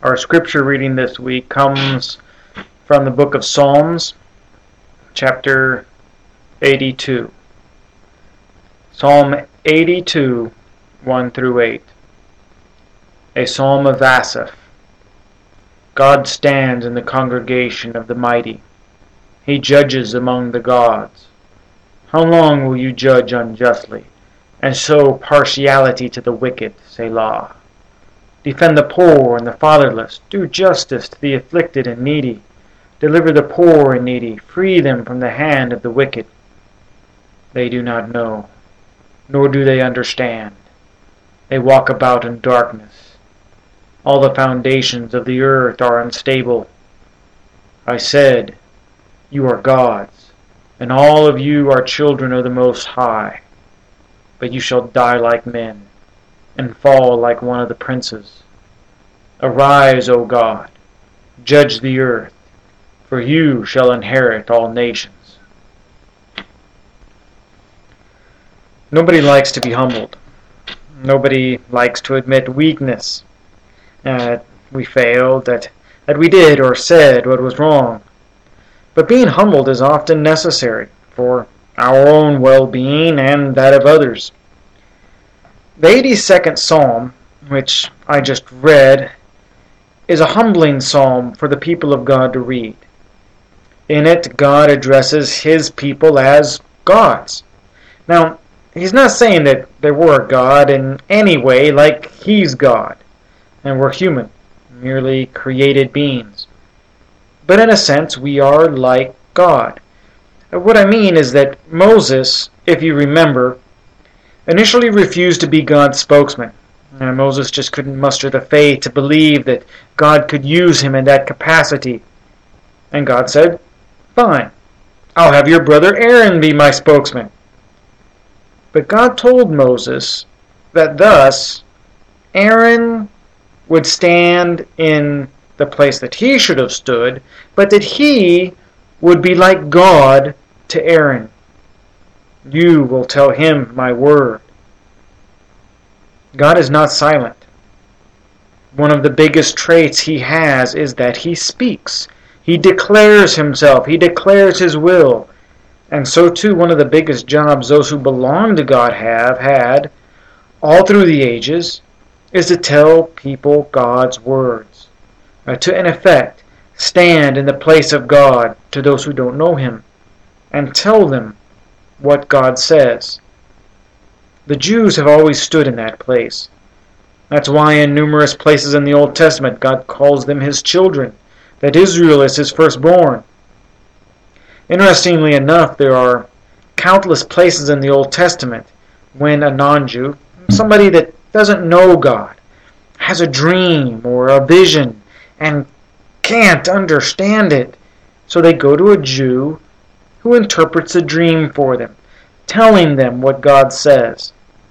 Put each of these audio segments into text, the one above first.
Our scripture reading this week comes from the book of Psalms, chapter 82. Psalm 82, 1 through 8. A psalm of Asaph. God stands in the congregation of the mighty. He judges among the gods. How long will you judge unjustly, and show partiality to the wicked, Selah? Defend the poor and the fatherless. Do justice to the afflicted and needy. Deliver the poor and needy. Free them from the hand of the wicked. They do not know, nor do they understand. They walk about in darkness. All the foundations of the earth are unstable. I said, you are gods, and all of you are children of the Most High. But you shall die like men, and fall like one of the princes. Arise, O God, judge the earth, for you shall inherit all nations. Nobody likes to be humbled. Nobody likes to admit weakness, that we failed, that we did or said what was wrong. But being humbled is often necessary for our own well-being and that of others. The 82nd Psalm, which I just read, is a humbling psalm for the people of God to read. In it, God addresses His people as gods. Now, He's not saying that we're a God in any way like He's God, and we're human, merely created beings. But in a sense, we are like God. What I mean is that Moses, if you remember, initially refused to be God's spokesman. Moses just couldn't muster the faith to believe that God could use him in that capacity. And God said, fine, I'll have your brother Aaron be my spokesman. But God told Moses that thus Aaron would stand in the place that he should have stood, but that he would be like God to Aaron. You will tell him my word. God is not silent. One of the biggest traits He has is that He speaks. He declares Himself. He declares His will. And so too, one of the biggest jobs those who belong to God have had all through the ages is to tell people God's words. To, in effect, stand in the place of God to those who don't know Him and tell them what God says. The Jews have always stood in that place. That's why in numerous places in the Old Testament God calls them His children, that Israel is His firstborn. Interestingly enough, there are countless places in the Old Testament when a non-Jew, somebody that doesn't know God, has a dream or a vision and can't understand it. So they go to a Jew who interprets the dream for them, telling them what God says.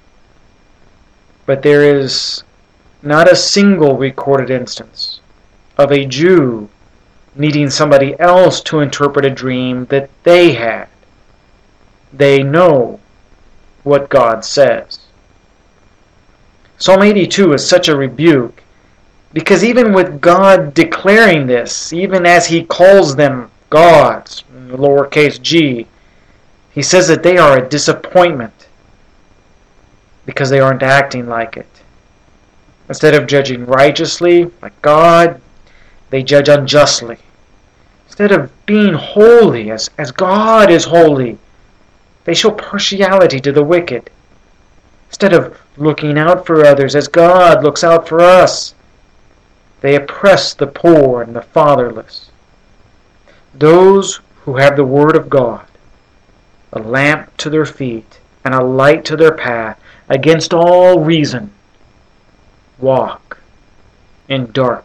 But there is not a single recorded instance of a Jew needing somebody else to interpret a dream that they had. They know what God says. Psalm 82 is such a rebuke because even with God declaring this, even as He calls them gods, in the lowercase g, He says that they are a disappointment because they aren't acting like it. Instead of judging righteously, like God, they judge unjustly. Instead of being holy, as God is holy, they show partiality to the wicked. Instead of looking out for others as God looks out for us, they oppress the poor and the fatherless. Those who have the Word of God, a lamp to their feet and a light to their path, against all reason, walk in darkness.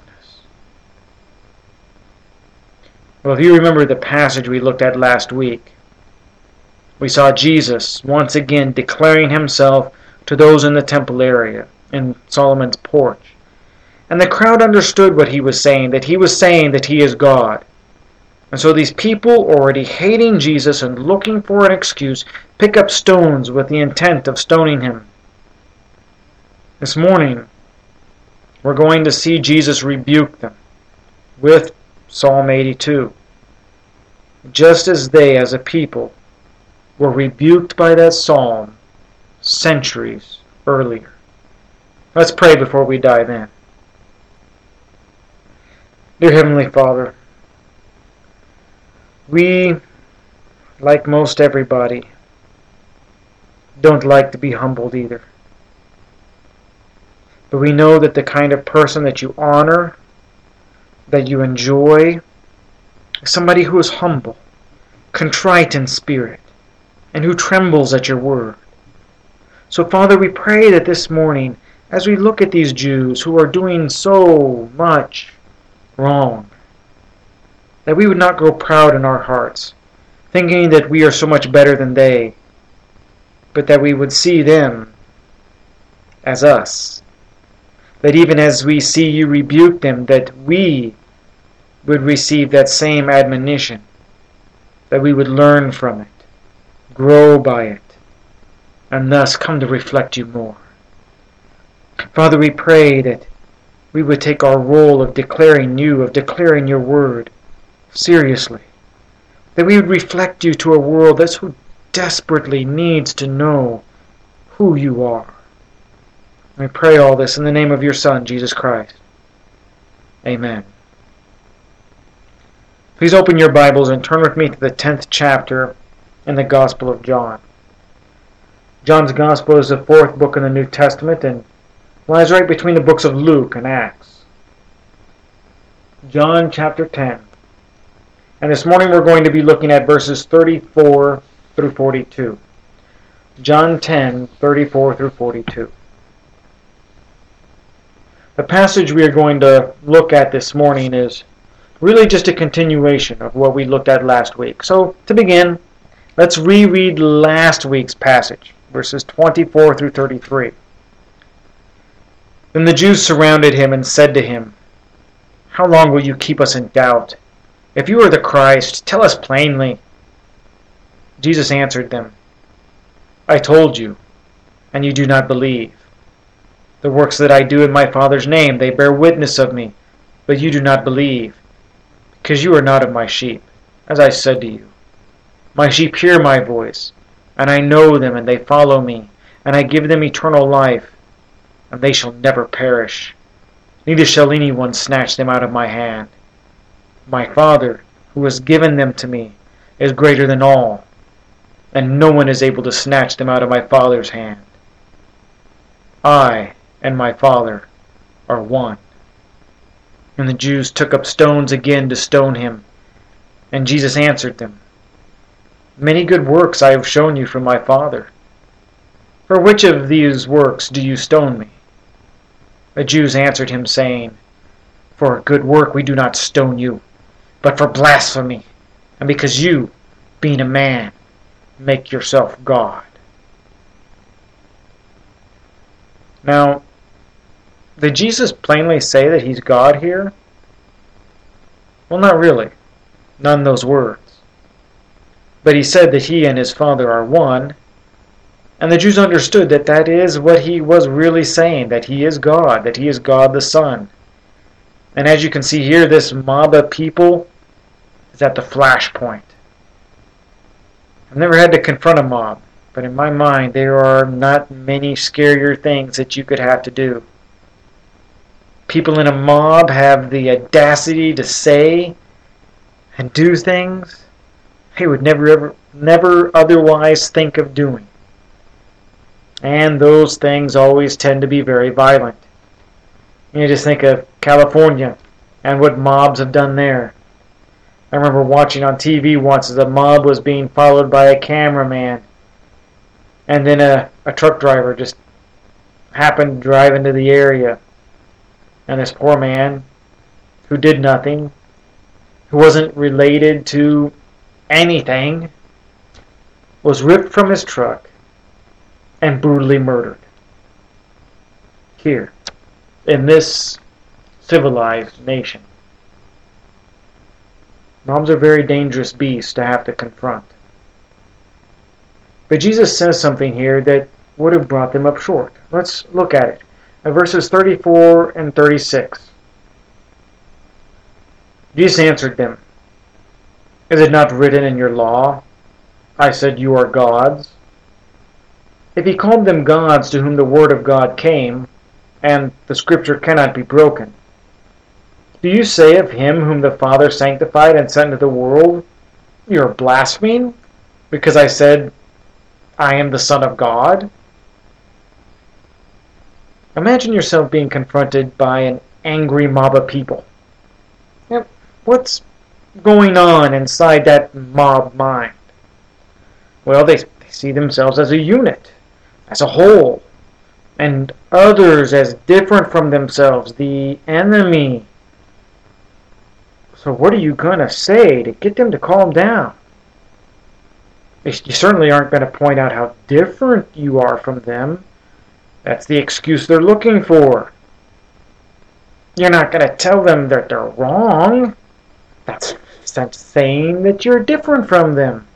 Well, if you remember the passage we looked at last week, we saw Jesus once again declaring Himself to those in the temple area, in Solomon's porch. And the crowd understood what He was saying, that He was saying that He is God. And so these people, already hating Jesus and looking for an excuse, pick up stones with the intent of stoning Him. This morning, we're going to see Jesus rebuke them with Psalm 82. Just as they, as a people, were rebuked by that psalm centuries earlier. Let's pray before we dive in. Dear Heavenly Father, we, like most everybody, don't like to be humbled either. But we know that the kind of person that you honor, that you enjoy, is somebody who is humble, contrite in spirit, and who trembles at your word. So, Father, we pray that this morning, as we look at these Jews who are doing so much wrong, that we would not grow proud in our hearts, thinking that we are so much better than they, but that we would see them as us. That even as we see you rebuke them, that we would receive that same admonition, that we would learn from it, grow by it, and thus come to reflect you more. Father, we pray that we would take our role of declaring you, of declaring your word, seriously. That we would reflect you to a world that so desperately needs to know who you are. We pray all this in the name of your Son, Jesus Christ. Amen. Please open your Bibles and turn with me to the 10th chapter in the Gospel of John. John's Gospel is the 4th book in the New Testament and lies right between the books of Luke and Acts. John chapter 10. And this morning we're going to be looking at verses 34 through 42. John 10, 34 through 42. The passage we are going to look at this morning is really just a continuation of what we looked at last week. So, to begin, let's reread last week's passage, verses 24 through 33. Then the Jews surrounded him and said to him, "How long will you keep us in doubt? If you are the Christ, tell us plainly." Jesus answered them, "I told you, and you do not believe. The works that I do in my Father's name, they bear witness of me, but you do not believe, because you are not of my sheep, as I said to you. My sheep hear my voice, and I know them, and they follow me, and I give them eternal life, and they shall never perish, neither shall anyone snatch them out of my hand. My Father, who has given them to me, is greater than all, and no one is able to snatch them out of my Father's hand. I and my Father are one." And the Jews took up stones again to stone him. And Jesus answered them, "Many good works I have shown you from my Father. For which of these works do you stone me?" The Jews answered him, saying, "For a good work we do not stone you, but for blasphemy, and because you, being a man, make yourself God." Now, did Jesus plainly say that he's God here? Well, not really. Not in those words. But he said that he and his Father are one, and the Jews understood that that is what he was really saying, that he is God the Son. And as you can see here, this mob of people is at the flashpoint. I've never had to confront a mob, but in my mind there are not many scarier things that you could have to do. People in a mob have the audacity to say and do things they would never otherwise think of doing. And those things always tend to be very violent. You just think of California and what mobs have done there. I remember watching on TV once as a mob was being followed by a cameraman, and then a truck driver just happened to drive into the area. And this poor man, who did nothing, who wasn't related to anything, was ripped from his truck and brutally murdered. Here, in this civilized nation. Mobs are very dangerous beasts to have to confront. But Jesus says something here that would have brought them up short. Let's look at it. Verses 34 and 36. Jesus answered them, "Is it not written in your law, I said you are gods?" If he called them gods to whom the word of God came, and the scripture cannot be broken, do you say of him whom the Father sanctified and sent into the world, you are blaspheming, because I said, I am the Son of God? Imagine yourself being confronted by an angry mob of people. Yep. What's going on inside that mob mind? Well, they see themselves as a unit, as a whole, and others as different from themselves, the enemy. So what are you going to say to get them to calm down? You certainly aren't going to point out how different you are from them. That's the excuse they're looking for. You're not going to tell them that they're wrong. That's saying that you're different from them.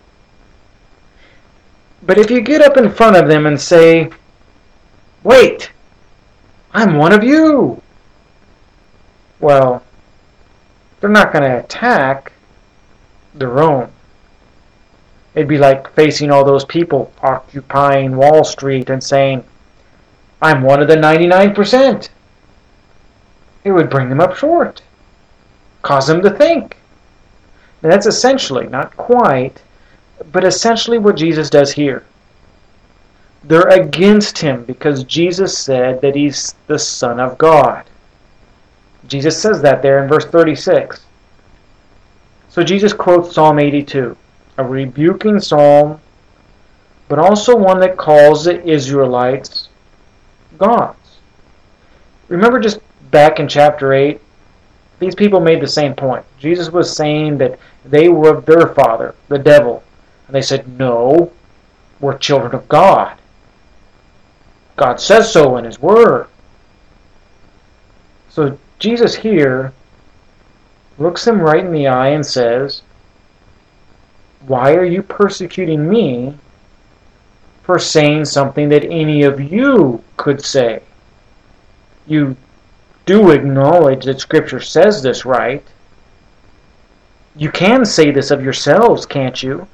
But if you get up in front of them and say, wait, I'm one of you, well, they're not going to attack their own. It'd be like facing all those people occupying Wall Street and saying, I'm one of the 99%. It would bring them up short, cause them to think. And that's essentially, not quite, but essentially what Jesus does here. They're against him because Jesus said that he's the Son of God. Jesus says that there in verse 36. So Jesus quotes Psalm 82, a rebuking psalm, but also one that calls the Israelites gods. Remember just back in chapter 8, these people made the same point. Jesus was saying that they were of their father, the devil. And they said, no, we're children of God. God says so in his word. So Jesus here looks them right in the eye and says, why are you persecuting me for saying something that any of you could say? You do acknowledge that Scripture says this, right? You can say this of yourselves, can't you?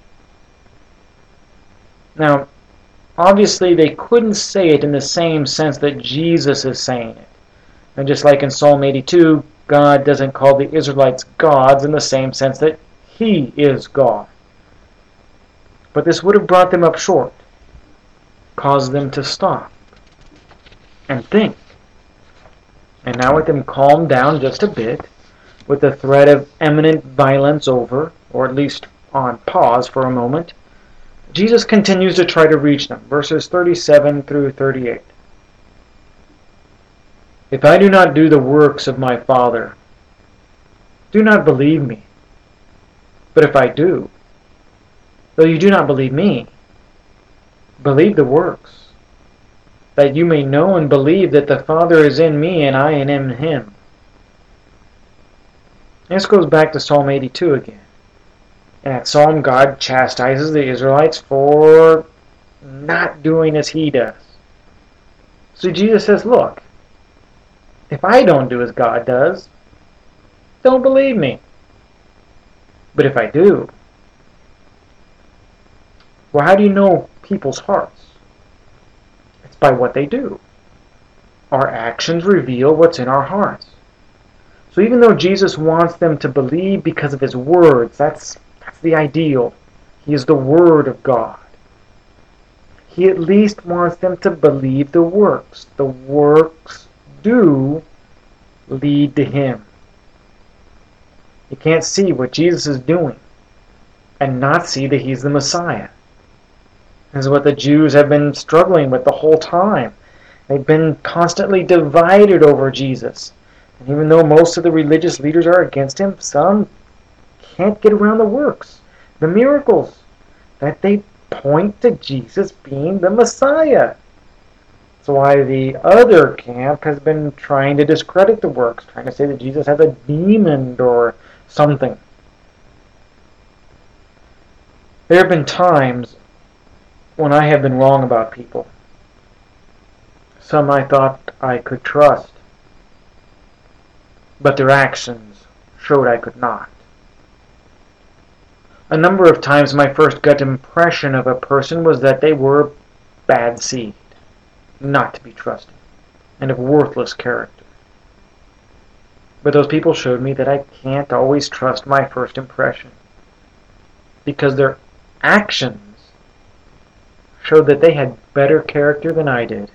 Now, obviously they couldn't say it in the same sense that Jesus is saying it. And just like in Psalm 82, God doesn't call the Israelites gods in the same sense that he is God. But this would have brought them up short, caused them to stop and think. And now with them calmed down just a bit, with the threat of imminent violence over, or at least on pause for a moment, Jesus continues to try to reach them. Verses 37 through 38. If I do not do the works of my Father, do not believe me. But if I do, though you do not believe me, believe the works, that you may know and believe that the Father is in me and I am in him. This goes back to Psalm 82 again. In that psalm, God chastises the Israelites for not doing as he does. So Jesus says, look, if I don't do as God does, don't believe me. But if I do, well, how do you know people's hearts? It's by what they do. Our actions reveal what's in our hearts. So even though Jesus wants them to believe because of his words, that's the ideal. He is the Word of God. He at least wants them to believe the works. The works do lead to him. You can't see what Jesus is doing and not see that he's the Messiah. This is what the Jews have been struggling with the whole time. They've been constantly divided over Jesus. And even though most of the religious leaders are against him, some can't get around the works, the miracles, that they point to Jesus being the Messiah. That's why the other camp has been trying to discredit the works, trying to say that Jesus has a demon or something. There have been times when I have been wrong about people, Some I thought I could trust, but their actions showed I could not. A number of times my first gut impression of a person was that they were bad seed, not to be trusted, and of worthless character. But those people showed me that I can't always trust my first impression, because their actions showed that they had better character than I did.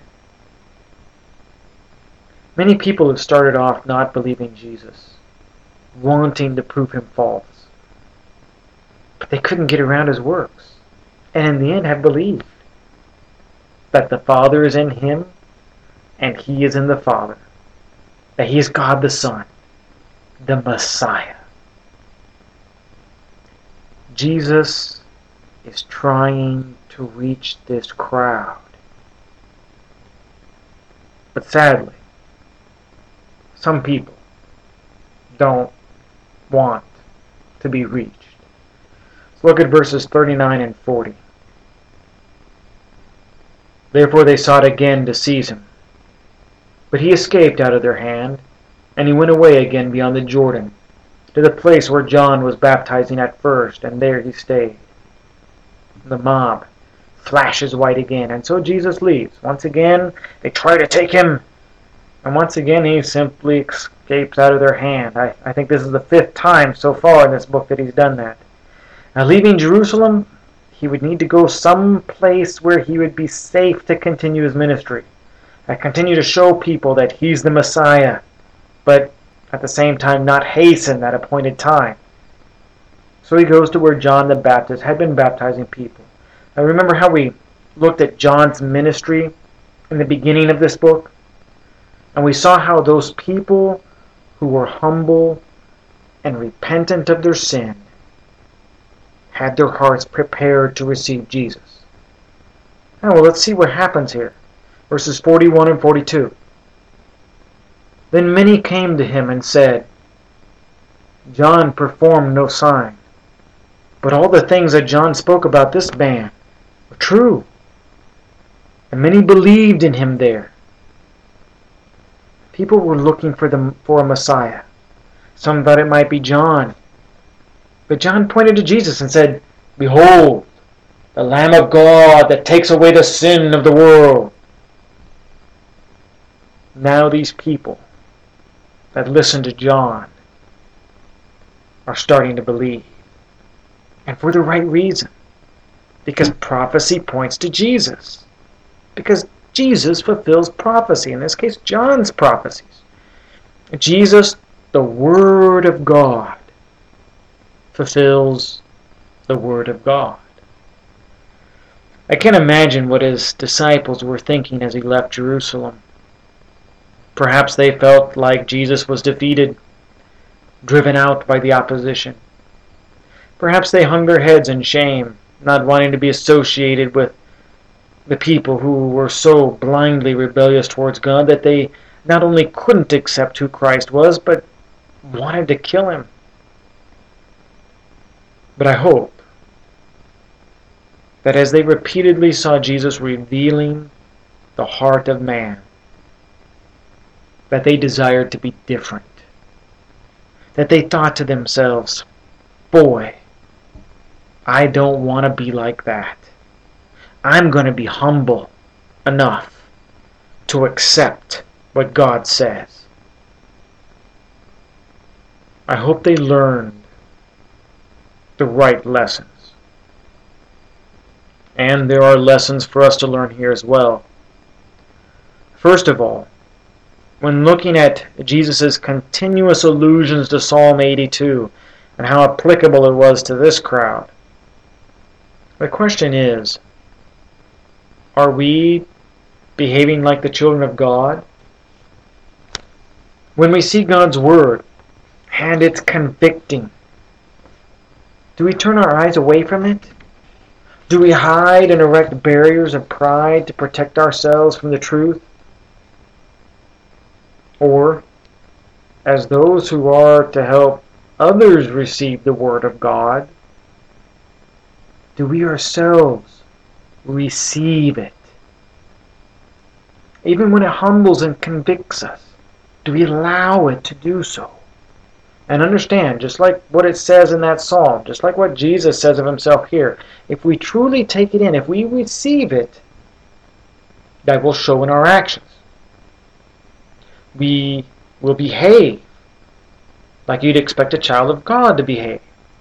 Many people have started off not believing Jesus, wanting to prove him false. But they couldn't get around his works, and in the end have believed that the Father is in him, and he is in the Father, that he is God the Son, the Messiah. Jesus is trying to reach this crowd. But sadly, some people don't want to be reached. Let's look at verses 39 and 40. Therefore they sought again to seize him. But he escaped out of their hand, and he went away again beyond the Jordan, to the place where John was baptizing at first, and there he stayed. The mob flashes white again, and so Jesus leaves. Once again, they try to take him, and once again he simply escapes out of their hand. I think this is the 5th time so far in this book that he's done that. Now, leaving Jerusalem, he would need to go some place where he would be safe to continue his ministry, and continue to show people that he's the Messiah, but at the same time not hasten that appointed time. So he goes to where John the Baptist had been baptizing people. Now remember how we looked at John's ministry in the beginning of this book? And we saw how those people who were humble and repentant of their sin had their hearts prepared to receive Jesus. Now, well, let's see what happens here. Verses 41 and 42. Then many came to him and said, John performed no sign, but all the things that John spoke about this man were true. And many believed in him there. People were looking for a Messiah. Some thought it might be John. But John pointed to Jesus and said, Behold, the Lamb of God that takes away the sin of the world. Now these people that listened to John are starting to believe. And for the right reason. Because prophecy points to Jesus. Because Jesus fulfills prophecy. In this case, John's prophecies. Jesus, the Word of God, fulfills the Word of God. I can't imagine what his disciples were thinking as he left Jerusalem. Perhaps they felt like Jesus was defeated, driven out by the opposition. Perhaps they hung their heads in shame, not wanting to be associated with the people who were so blindly rebellious towards God that they not only couldn't accept who Christ was, but wanted to kill him. But I hope that as they repeatedly saw Jesus revealing the heart of man, that they desired to be different. That they thought to themselves, boy, I don't want to be like that. I'm going to be humble enough to accept what God says. I hope they learned the right lessons. And there are lessons for us to learn here as well. First of all, when looking at Jesus' continuous allusions to Psalm 82 and how applicable it was to this crowd, the question is, are we behaving like the children of God? When we see God's Word and it's convicting, do we turn our eyes away from it? Do we hide and erect barriers of pride to protect ourselves from the truth? Or, as those who are to help others receive the Word of God, do we ourselves receive it? Even when it humbles and convicts us, do we allow it to do so? And understand, just like what it says in that psalm, just like what Jesus says of himself here, if we truly take it in, if we receive it, that will show in our actions. We will behave like you'd expect a child of God to behave.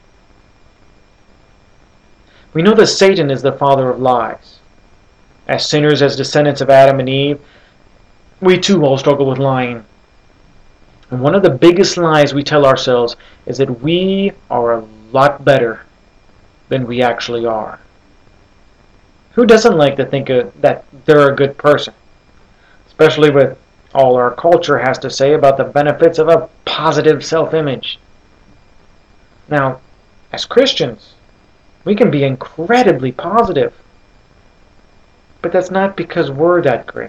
We know that Satan is the father of lies. As sinners, as descendants of Adam and Eve, we too all struggle with lying. And one of the biggest lies we tell ourselves is that we are a lot better than we actually are. Who doesn't like to think that they're a good person? Especially with all our culture has to say about the benefits of a positive self-image. Now, as Christians, we can be incredibly positive. But that's not because we're that great,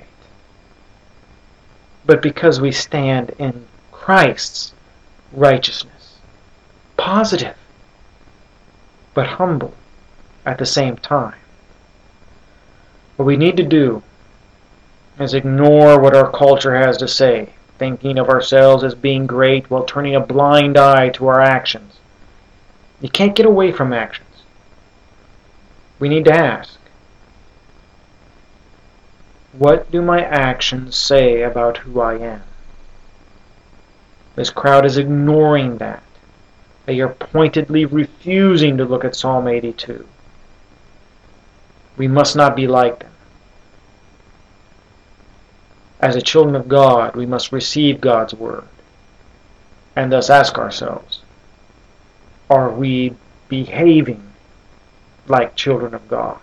but because we stand in Christ's righteousness. Positive, but humble at the same time. What we need to do is ignore what our culture has to say, thinking of ourselves as being great while turning a blind eye to our actions. You can't get away from actions. We need to ask, what do my actions say about who I am? This crowd is ignoring that. They are pointedly refusing to look at Psalm 82. We must not be like them. As the children of God, we must receive God's word and thus ask ourselves, are we behaving like children of God?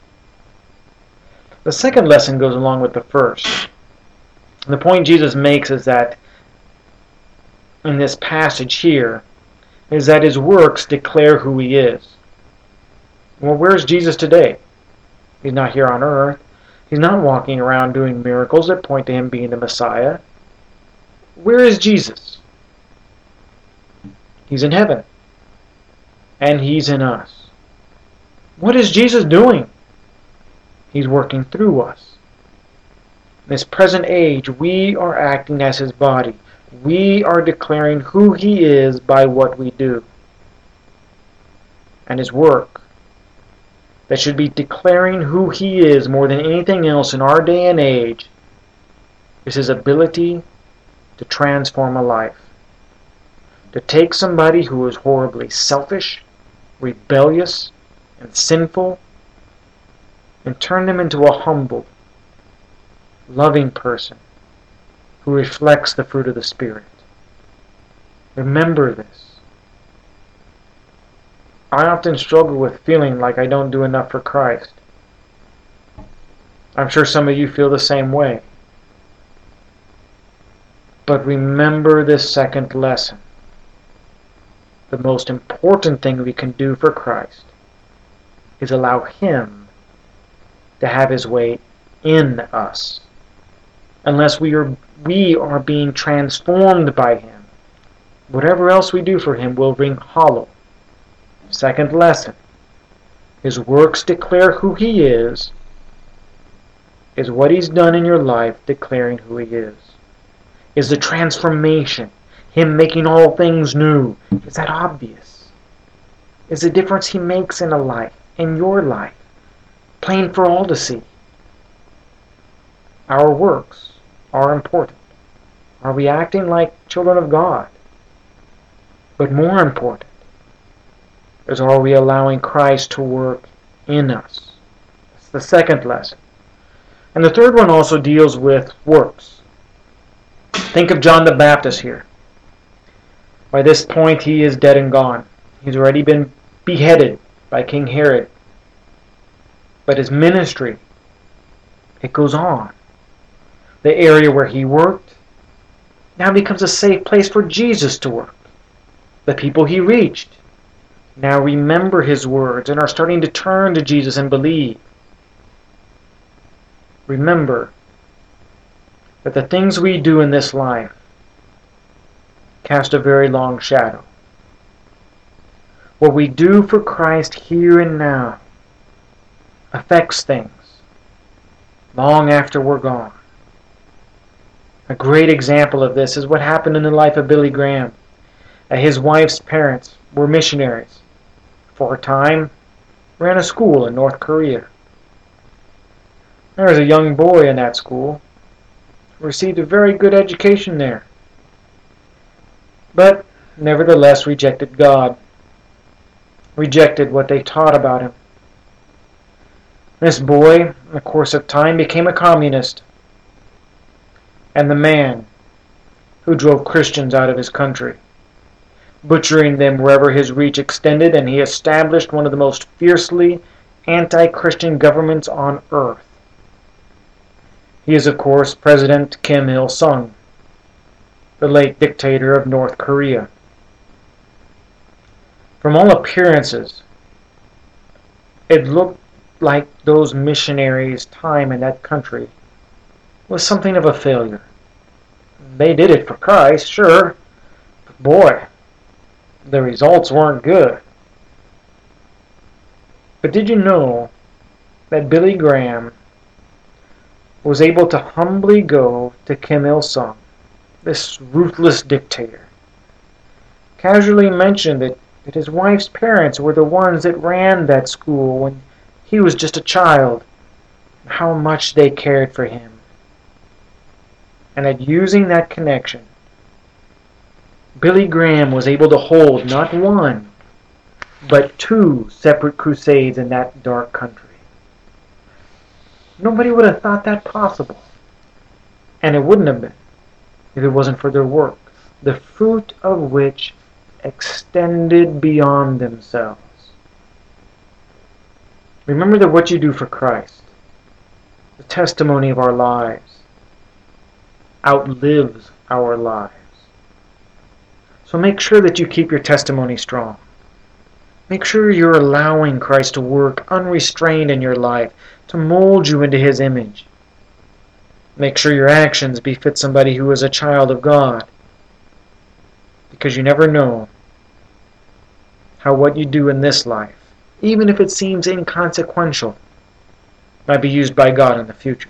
The second lesson goes along with the first. The point Jesus makes is that in this passage here is that his works declare who he is. Well, where's Jesus today? He's not here on earth. He's not walking around doing miracles that point to him being the Messiah. Where is Jesus? He's in heaven. And he's in us. What is Jesus doing? He's working through us. In this present age, we are acting as his body. We are declaring who he is by what we do. And his work, that should be declaring who he is more than anything else in our day and age, is his ability to transform a life. To take somebody who is horribly selfish, rebellious, and sinful, and turn them into a humble, loving person who reflects the fruit of the Spirit. Remember this. I often struggle with feeling like I don't do enough for Christ. I'm sure some of you feel the same way. But remember this second lesson. The most important thing we can do for Christ is allow him to have his way in us. Unless we are being transformed by him, whatever else we do for him will ring hollow. Second lesson. His works declare who he is what he's done in your life declaring who he is. Is the transformation, him making all things new, is that obvious? Is the difference he makes in a life, in your life, plain for all to see? Our works are important. Are we acting like children of God? But more important is, are we allowing Christ to work in us? That's the second lesson. And the third one also deals with works. Think of John the Baptist here. By this point he is dead and gone. He's already been beheaded by King Herod. But his ministry, it goes on. The area where he worked now becomes a safe place for Jesus to work. The people he reached now remember his words and are starting to turn to Jesus and believe. Remember that the things we do in this life cast a very long shadow. What we do for Christ here and now affects things long after we're gone. A great example of this is what happened in the life of Billy Graham. His wife's parents were missionaries. For a time, ran a school in North Korea. There was a young boy in that school who received a very good education there, but nevertheless rejected God, rejected what they taught about him. This boy, in the course of time, became a communist, and the man who drove Christians out of his country, butchering them wherever his reach extended, and he established one of the most fiercely anti-Christian governments on earth. He is, of course, President Kim Il-sung, the late dictator of North Korea. From all appearances, it looked like those missionaries' time in that country was something of a failure. They did it for Christ, sure, but boy, the results weren't good. But did you know that Billy Graham was able to humbly go to Kim Il-sung, this ruthless dictator, casually mentioned that his wife's parents were the ones that ran that school when he was just a child, and how much they cared for him. And that using that connection, Billy Graham was able to hold not one, but 2 separate crusades in that dark country. Nobody would have thought that possible. And it wouldn't have been if it wasn't for their work, the fruit of which extended beyond themselves. Remember that what you do for Christ, the testimony of our lives, outlives our lives. So make sure that you keep your testimony strong. Make sure you're allowing Christ to work unrestrained in your life, to mold you into His image. Make sure your actions befit somebody who is a child of God, because you never know how what you do in this life, even if it seems inconsequential, might be used by God in the future.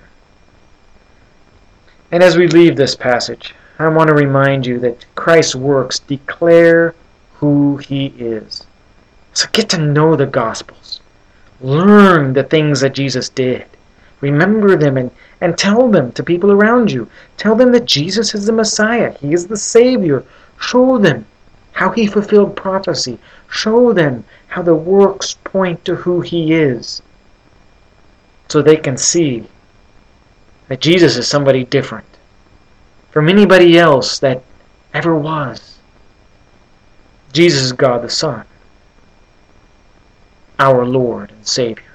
And as we leave this passage, I want to remind you that Christ's works declare who He is. So get to know the Gospels. Learn the things that Jesus did. Remember them and tell them to people around you. Tell them that Jesus is the Messiah. He is the Savior. Show them how He fulfilled prophecy. Show them how the works point to who He is, so they can see that Jesus is somebody different from anybody else that ever was. Jesus is God the Son, our Lord and Savior.